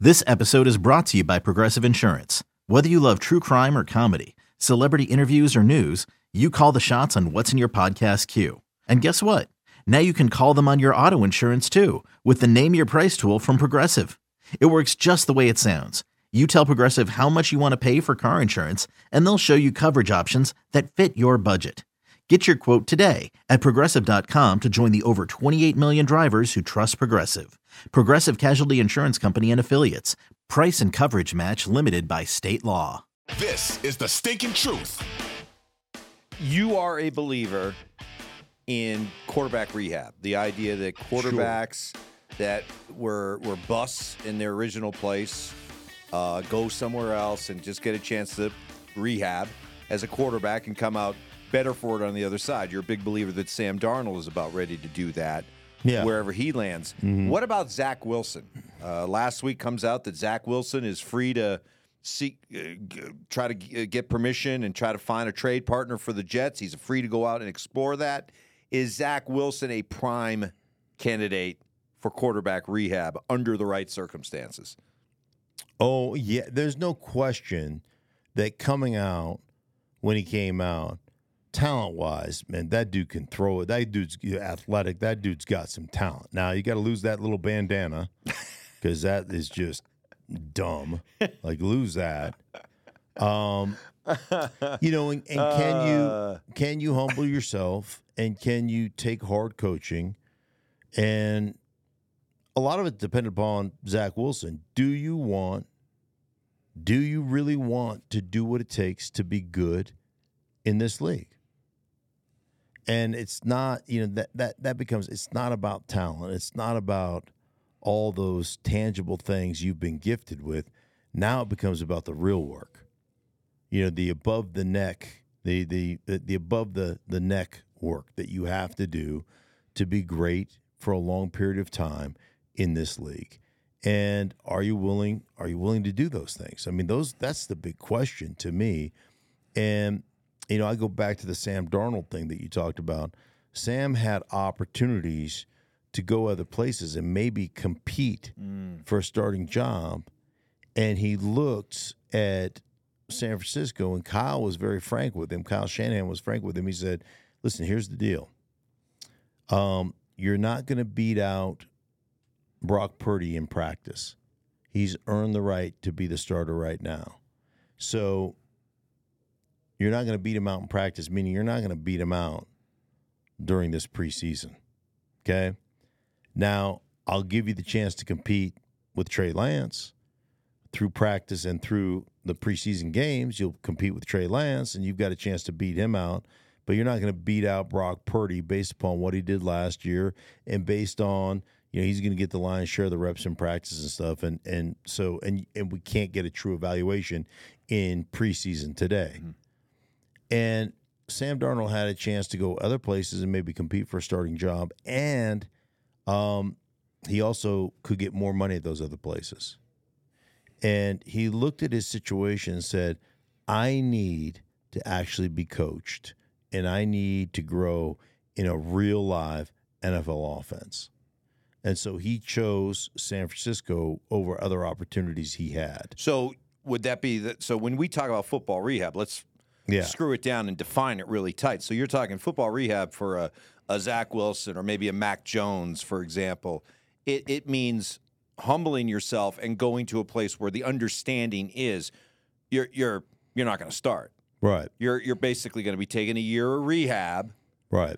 This episode is brought to you by Progressive Insurance. Whether you love true crime or comedy, celebrity interviews or news, you call the shots on what's in your podcast queue. And guess what? Now you can call them on your auto insurance too with the Name Your Price tool from Progressive. It works just the way it sounds. You tell Progressive how much you want to pay for car insurance, and they'll show you coverage options that fit your budget. Get your quote today at Progressive.com to join the over 28 million drivers who trust Progressive. Progressive Casualty Insurance Company and Affiliates. Price and coverage match limited by state law. This is the stinking truth. You are a believer in quarterback rehab. The idea that quarterbacks that were busts in their original place go somewhere else and just get a chance to rehab as a quarterback and come out better for it on the other side. You're a big believer that Sam Darnold is about ready to do that wherever he lands. Mm-hmm. What about Zach Wilson? Last week comes out that Zach Wilson is free to try to get permission and try to find a trade partner for the Jets. He's free to go out and explore that. Is Zach Wilson a prime candidate for quarterback rehab under the right circumstances? Oh, yeah. There's no question that coming out, when he came out, talent-wise, man, that dude can throw it. That dude's athletic. That dude's got some talent. Now, you got to lose that little bandana because that is just dumb. Like, lose that. And can you humble yourself, and can you take hard coaching? And a lot of it depended upon Zach Wilson. Do you really want to do what it takes to be good in this league? And it's not, that becomes, it's not about talent. It's not about all those tangible things you've been gifted with. Now it becomes about the real work. The above the neck, the above the neck work that you have to do to be great for a long period of time in this league. And are you willing to do those things? I mean, that's the big question to me. And I go back to the Sam Darnold thing that you talked about. Sam had opportunities to go other places and maybe compete for a starting job, and he looked at San Francisco, and Kyle was very frank with him. Kyle Shanahan was frank with him. He said, listen, here's the deal. You're not going to beat out Brock Purdy in practice. He's earned the right to be the starter right now. So you're not going to beat him out in practice, meaning you're not going to beat him out during this preseason, okay? Now, I'll give you the chance to compete with Trey Lance through practice and through the preseason games. You'll compete with Trey Lance, and you've got a chance to beat him out, but you're not going to beat out Brock Purdy based upon what he did last year and based on, he's going to get the lion's share of the reps in practice and stuff, and we can't get a true evaluation in preseason today. Mm-hmm. And Sam Darnold had a chance to go other places and maybe compete for a starting job, and he also could get more money at those other places. And he looked at his situation and said, I need to actually be coached, and I need to grow in a real live NFL offense. And so he chose San Francisco over other opportunities he had. So would that be that? So when we talk about football rehab, let's screw it down and define it really tight. So you're talking football rehab for a Zach Wilson or maybe a Mac Jones, for example. It means humbling yourself and going to a place where the understanding is you're not going to start. Right. You're basically going to be taking a year of rehab. Right.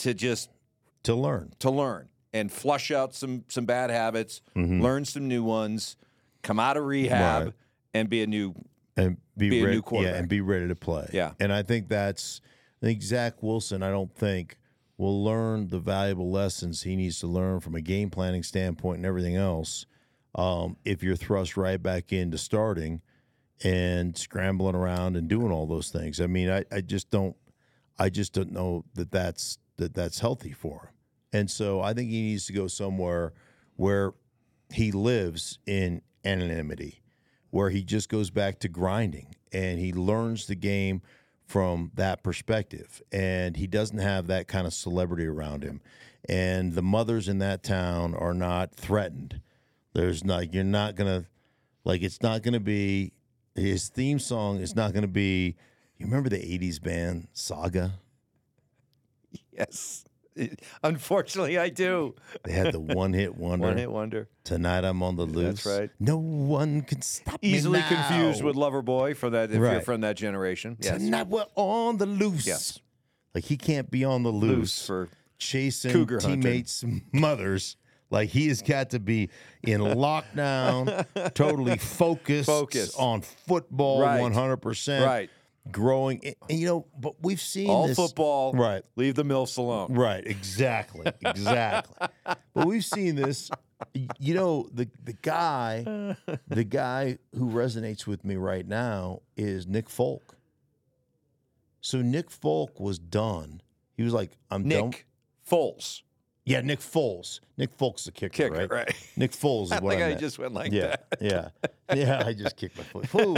To learn and flush out some bad habits, learn some new ones, come out of rehab, and be a new quarterback. Yeah, and be ready to play. Yeah. And I think Zach Wilson, I don't think, will learn the valuable lessons he needs to learn from a game planning standpoint and everything else if you're thrust right back into starting and scrambling around and doing all those things. I mean, I just don't know that's healthy for him. And so I think he needs to go somewhere where he lives in anonymity, where he just goes back to grinding and he learns the game from that perspective. And he doesn't have that kind of celebrity around him. And the mothers in that town are not threatened. You're not going to Like, it's not going to be his theme song. Is not going to be. You remember the '80s band Saga? Yes. Unfortunately, I do. They had the one-hit wonder. One hit wonder. Tonight I'm on the loose. That's right. No one can stop Easily me now. confused with Loverboy for that if Right. you're from that generation. Yes. Tonight we're on the loose. Yes. Like, he can't be on the loose for chasing cougar hunting. teammates' mothers. Like, he has got to be in lockdown, totally focused on football, Right. 100%. Right. Growing. And, but we've seen All this. football. Right. Leave the MILFs alone. Right, exactly. But we've seen this. The guy who resonates with me right now is Nick Folk. So Nick Folk was done. He was like, I'm done. Nick Foles. Yeah, Nick Foles. Nick Folk's the kicker, right? Nick Foles is I what think I I meant. just went like Yeah, that. yeah. I just kicked my foot. Ooh.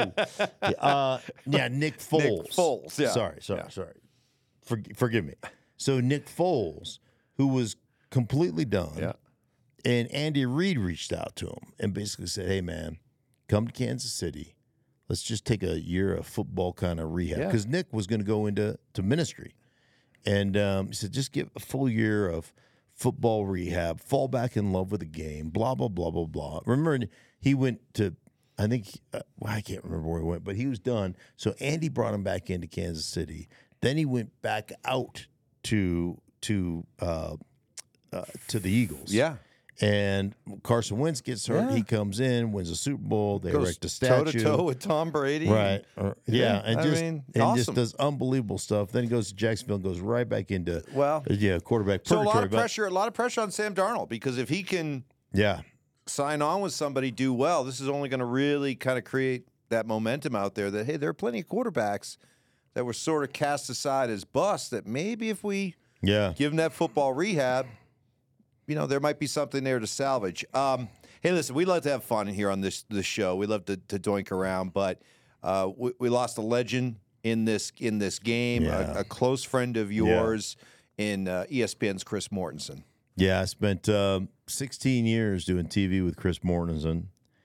Nick Foles. Nick Foles, yeah. Sorry. Forgive me. So Nick Foles, who was completely done, Yeah. and Andy Reid reached out to him and basically said, hey, man, come to Kansas City. Let's just take a year of football kind of rehab. Yeah. Because Nick was going to go into ministry. And he said, just get a full year of football rehab, fall back in love with the game, blah, blah, blah, blah, blah. Remember, he went to, I think, I can't remember where he went, but he was done. So Andy brought him back into Kansas City. Then he went back out to the Eagles. Yeah. And Carson Wentz gets hurt. Yeah. He comes in, wins a Super Bowl. They erect a Toe statue. to toe with Tom Brady. Right. Yeah, And I just mean, and awesome. just does unbelievable stuff. Then he goes to Jacksonville and goes right back into quarterback So a lot purgatory. of pressure. A lot of pressure on Sam Darnold because if he can Yeah. sign on with somebody, do well, this is only going to really kind of create that momentum out there that, hey, there are plenty of quarterbacks that were sort of cast aside as busts that maybe if we Yeah. give them that football rehab, there might be something there to salvage. Hey, listen, we love to have fun here on this show. We love to doink around, but we lost a legend in this game, Yeah. a close friend of yours in ESPN's Chris Mortensen. Yeah, I spent 16 years doing TV with Chris Mortensen.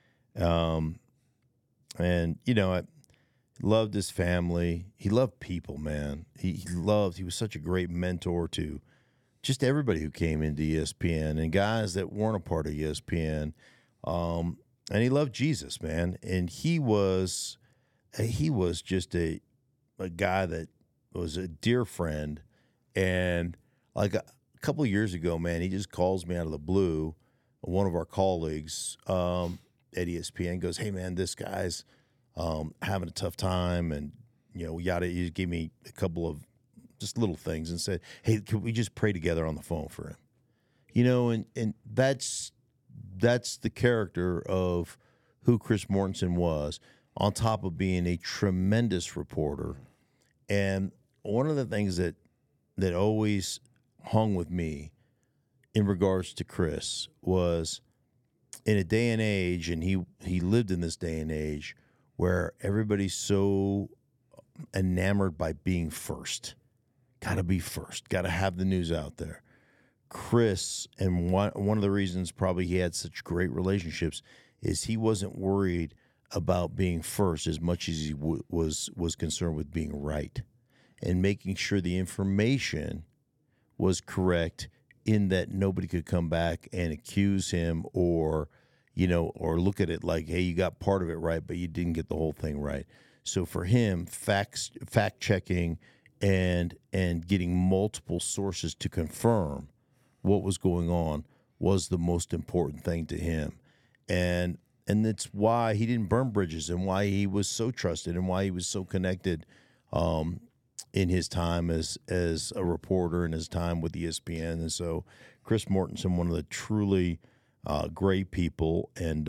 And, I loved his family. He loved people, man. He was such a great mentor to just everybody who came into ESPN and guys that weren't a part of ESPN. And he loved Jesus, man. And he was just a guy that was a dear friend. And like a couple of years ago, man, he just calls me out of the blue. One of our colleagues at ESPN goes, hey, man, this guy's having a tough time. And, he gave me a couple of just little things and said, hey, can we just pray together on the phone for him? And that's the character of who Chris Mortensen was, on top of being a tremendous reporter. And one of the things that always hung with me in regards to Chris was in a day and age, and he lived in this day and age where everybody's so enamored by being first. Got to be first. Got to have the news out there. Chris, and one of the reasons probably he had such great relationships is he wasn't worried about being first as much as he was concerned with being right and making sure the information was correct, in that nobody could come back and accuse him or look at it like, hey, you got part of it right, but you didn't get the whole thing right. So for him, fact checking and getting multiple sources to confirm what was going on was the most important thing to him. And that's why he didn't burn bridges and why he was so trusted and why he was so connected in his time as a reporter and his time with ESPN. And so Chris Mortensen, one of the truly great people and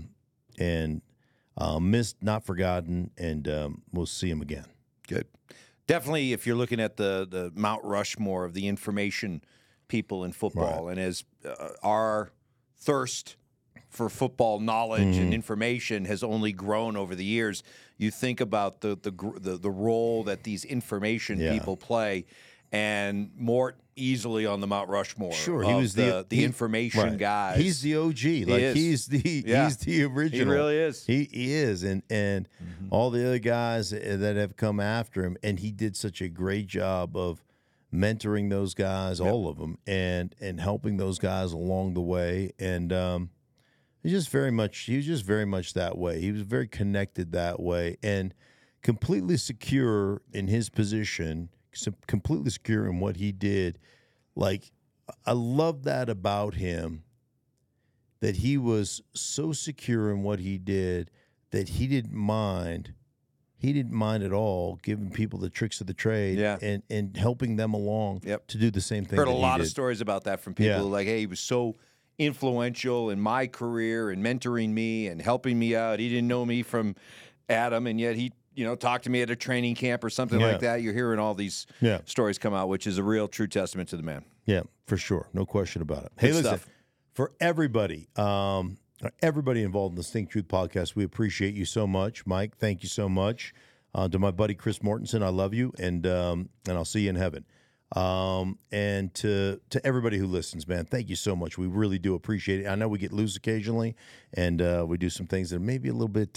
missed, not forgotten, and we'll see him again. Good. Definitely, if you're looking at the Mount Rushmore of the information people in football, and as our thirst for football knowledge and information has only grown over the years, you think about the role that these information people play, and Mort easily on the Mount Rushmore. Sure, he was the information right. guys. He's the OG. He's the original. He really is. He is, and all the other guys that have come after him, and he did such a great job of mentoring those guys, all of them, and helping those guys along the way. And he was just very much that way. He was very connected that way, and completely secure in his position, completely secure in what he did. Like, I love that about him, that he was so secure in what he did that he didn't mind. He didn't mind at all giving people the tricks of the trade and helping them along to do the same thing. Heard a lot of stories about that from people who like, hey, he was so influential in my career and mentoring me and helping me out. He didn't know me from Adam, and yet he talked to me at a training camp or something like that. You're hearing all these stories come out, which is a real true testament to the man. Yeah, for sure. No question about it. Hey, listen, for everybody involved in the Stink Truth podcast, we appreciate you so much. Mike, thank you so much. To my buddy Chris Mortensen, I love you, and I'll see you in heaven. And to everybody who listens, man, thank you so much. We really do appreciate it. I know we get loose occasionally, and we do some things that are maybe a little bit,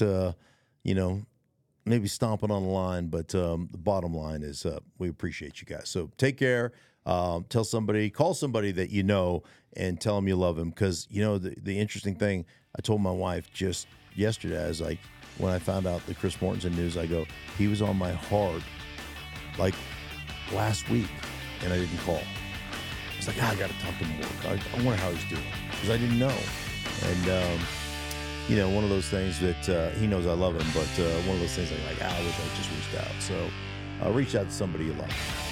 maybe stomping on the line, but the bottom line is we appreciate you guys. So take care. Call somebody that you know, and tell them you love them. Because, the interesting thing, I told my wife just yesterday, I was like, when I found out the Chris Mortensen news, I go, he was on my heart like last week, and I didn't call. I was like, I got to talk to him more. I wonder how he's doing, because I didn't know. And, one of those things that he knows I love him, but one of those things like, I wish I just reached out. So reach out to somebody you love.